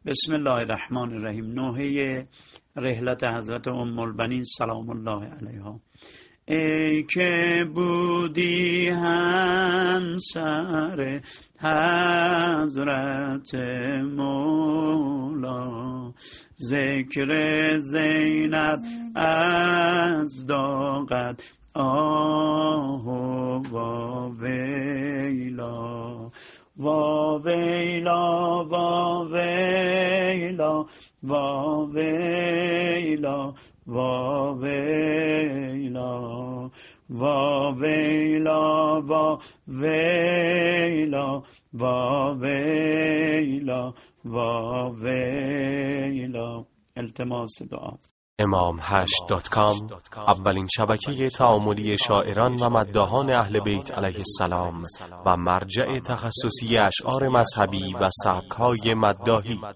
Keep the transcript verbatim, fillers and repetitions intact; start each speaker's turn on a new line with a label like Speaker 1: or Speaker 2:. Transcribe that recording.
Speaker 1: بسم الله الرحمن الرحیم. نوحه رحلت حضرت ام البنین سلام الله علیها. ای که بودی همسر حضرت مولا، ذکر زینب از داغت آه و ویلا، وا ویلا وا ویلا وا ویلا وا ویلا وا ویلا وا ویلا وا ویلا وا ویلا. التماس دعا.
Speaker 2: امام هشت دات کام اولین شبکه تعاملی شاعران و مداحان اهل بیت علیه السلام و مرجع تخصصی اشعار مذهبی و سبک‌های مداحی.